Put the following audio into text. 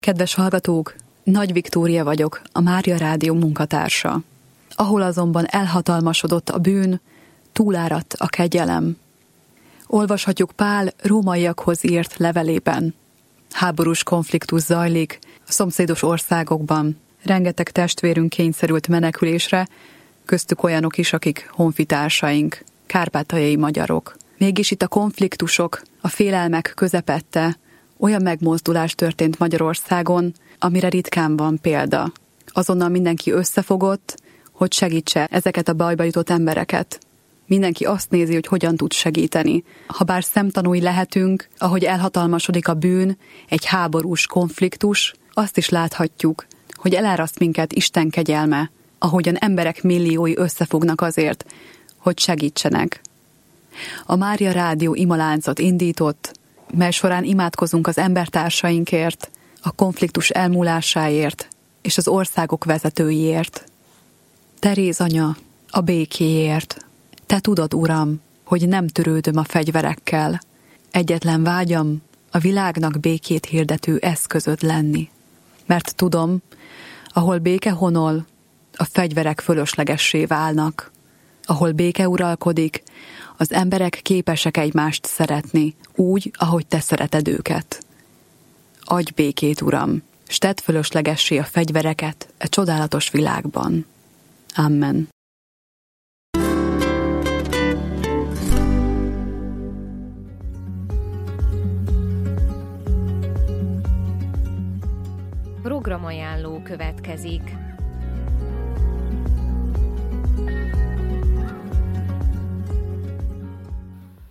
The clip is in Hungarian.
Kedves hallgatók, Nagy Viktória vagyok, a Mária Rádió munkatársa. Ahol azonban elhatalmasodott a bűn, túláradt a kegyelem. Olvashatjuk Pál rómaiakhoz írt levelében. Háborús konfliktus zajlik a szomszédos országokban. Rengeteg testvérünk kényszerült menekülésre, köztük olyanok is, akik honfitársaink, kárpátaljai magyarok. Mégis itt a konfliktusok, a félelmek közepette olyan megmozdulás történt Magyarországon, amire ritkán van példa. Azonnal mindenki összefogott, hogy segítse ezeket a bajba jutott embereket. Mindenki azt nézi, hogy hogyan tud segíteni. Habár szemtanúi lehetünk, ahogy elhatalmasodik a bűn, egy háborús konfliktus, azt is láthatjuk, hogy eláraszt minket Isten kegyelme, ahogyan emberek milliói összefognak azért, hogy segítsenek. A Mária Rádió imaláncot indított, mely során imádkozunk az embertársainkért, a konfliktus elmúlásáért és az országok vezetőiért. Teréz anya, a békéért. Te tudod, Uram, hogy nem törődöm a fegyverekkel. Egyetlen vágyam a világnak békét hirdető eszközöd lenni. Mert tudom, ahol béke honol, a fegyverek fölöslegessé válnak. Ahol béke uralkodik, az emberek képesek egymást szeretni, úgy, ahogy te szereted őket. Adj békét, Uram, s tedd fölöslegessé a fegyvereket e csodálatos világban. Amen. Programajánló következik.